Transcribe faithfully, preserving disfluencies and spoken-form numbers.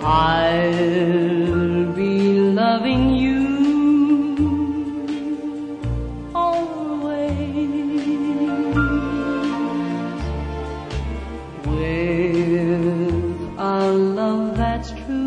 I'll be loving you always with a love that's true.